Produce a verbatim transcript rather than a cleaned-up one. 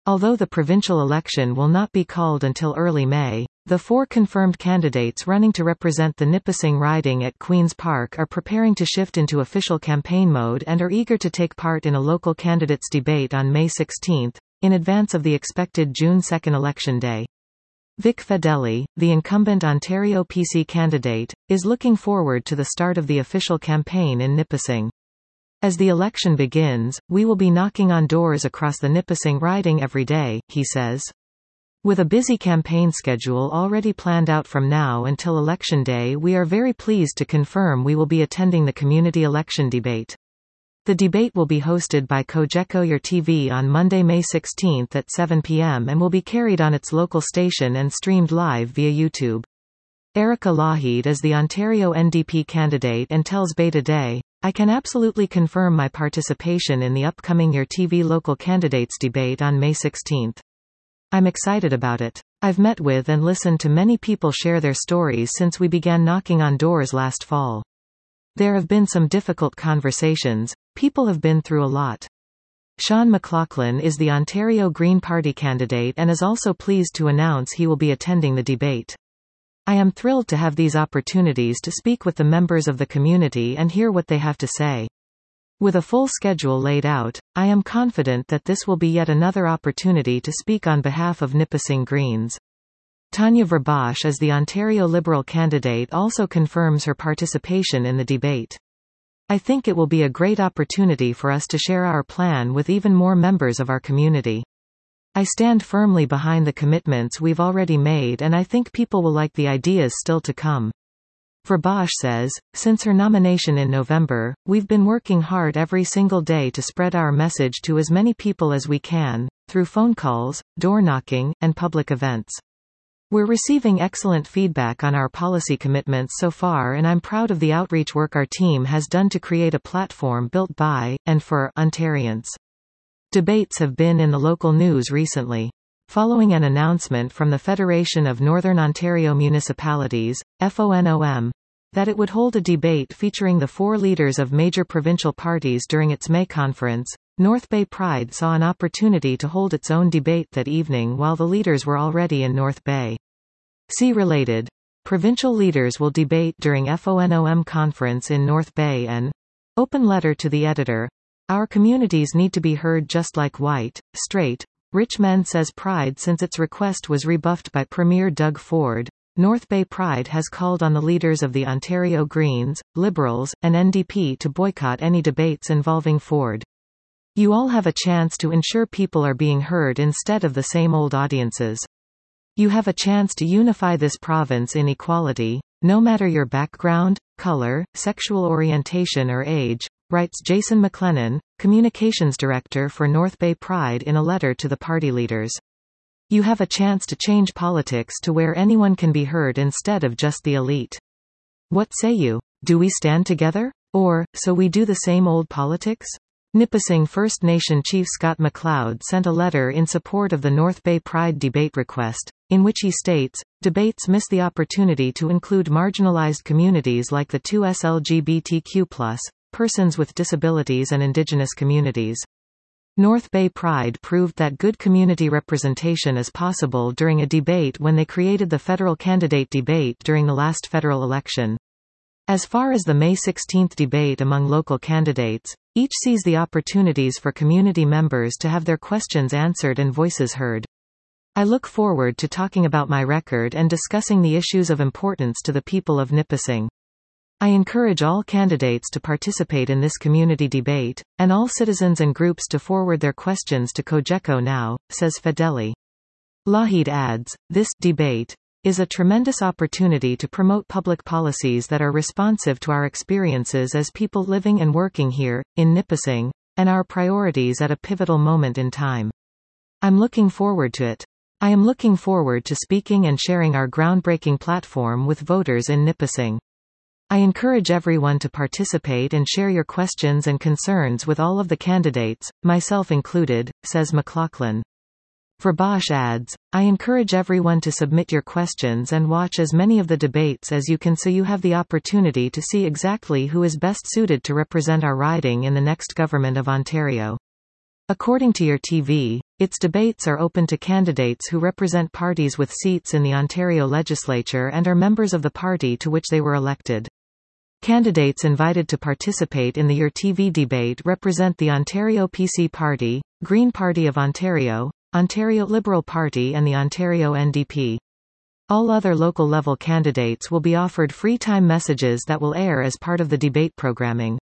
Although the provincial election will not be called until early May, the four confirmed candidates running to represent the Nipissing riding at Queen's Park are preparing to shift into official campaign mode and are eager to take part in a local candidates debate on May sixteenth, in advance of the expected June second election day. Vic Fedeli, the incumbent Ontario P C candidate, is looking forward to the start of the official campaign in Nipissing. As the election begins, we will be knocking on doors across the Nipissing riding every day, he says. With a busy campaign schedule already planned out from now until Election Day, we are very pleased to confirm we will be attending the community election debate. The debate will be hosted by Cogeco Your T V on Monday, May sixteenth at seven p m and will be carried on its local station and streamed live via YouTube. Erica Lougheed is the Ontario N D P candidate and tells Bay Today, "I can absolutely confirm my participation in the upcoming Your T V local candidates debate on May sixteenth. I'm excited about it. I've met with and listened to many people share their stories since we began knocking on doors last fall. There have been some difficult conversations, people have been through a lot." Sean McLaughlin is the Ontario Green Party candidate and is also pleased to announce he will be attending the debate. "I am thrilled to have these opportunities to speak with the members of the community and hear what they have to say. With a full schedule laid out, I am confident that this will be yet another opportunity to speak on behalf of Nipissing Greens." Tanya Verbosch as the Ontario Liberal candidate also confirms her participation in the debate. "I think it will be a great opportunity for us to share our plan with even more members of our community. I stand firmly behind the commitments we've already made and I think people will like the ideas still to come." Verbosch says, "Since her nomination in November, we've been working hard every single day to spread our message to as many people as we can, through phone calls, door knocking, and public events. We're receiving excellent feedback on our policy commitments so far and I'm proud of the outreach work our team has done to create a platform built by, and for, Ontarians." Debates have been in the local news recently. Following an announcement from the Federation of Northern Ontario Municipalities, F O N O M, that it would hold a debate featuring the four leaders of major provincial parties during its May conference, North Bay Pride saw an opportunity to hold its own debate that evening while the leaders were already in North Bay. See related. Provincial leaders will debate during F O N O M conference in North Bay and open letter to the editor. Our communities need to be heard just like white, straight, rich men, says Pride. Since its request was rebuffed by Premier Doug Ford, North Bay Pride has called on the leaders of the Ontario Greens, Liberals, and N D P to boycott any debates involving Ford. "You all have a chance to ensure people are being heard instead of the same old audiences. You have a chance to unify this province in equality, no matter your background, color, sexual orientation or age," writes Jason McLennan, Communications Director for North Bay Pride in a letter to the party leaders. "You have a chance to change politics to where anyone can be heard instead of just the elite. What say you? Do we stand together? Or, so we do the same old politics?" Nipissing First Nation Chief Scott McLeod sent a letter in support of the North Bay Pride debate request, in which he states, "Debates miss the opportunity to include marginalized communities like the two S L G B T Q plus, persons with disabilities and Indigenous communities." North Bay Pride proved that good community representation is possible during a debate when they created the federal candidate debate during the last federal election. As far as the May sixteenth debate among local candidates, each sees the opportunities for community members to have their questions answered and voices heard. "I look forward to talking about my record and discussing the issues of importance to the people of Nipissing. I encourage all candidates to participate in this community debate, and all citizens and groups to forward their questions to Cogeco now," says Fedeli. Lougheed adds, "This debate is a tremendous opportunity to promote public policies that are responsive to our experiences as people living and working here, in Nipissing, and our priorities at a pivotal moment in time. I'm looking forward to it. I am looking forward to speaking and sharing our groundbreaking platform with voters in Nipissing. I encourage everyone to participate and share your questions and concerns with all of the candidates, myself included," says McLaughlin. Verbosch adds, "I encourage everyone to submit your questions and watch as many of the debates as you can so you have the opportunity to see exactly who is best suited to represent our riding in the next Government of Ontario." According to Your T V, Its debates are open to candidates who represent parties with seats in the Ontario legislature and are members of the party to which they were elected. Candidates invited to participate in the Your T V debate represent the Ontario P C Party, Green Party of Ontario, Ontario Liberal Party and the Ontario N D P. All other local-level candidates will be offered free time messages that will air as part of the debate programming.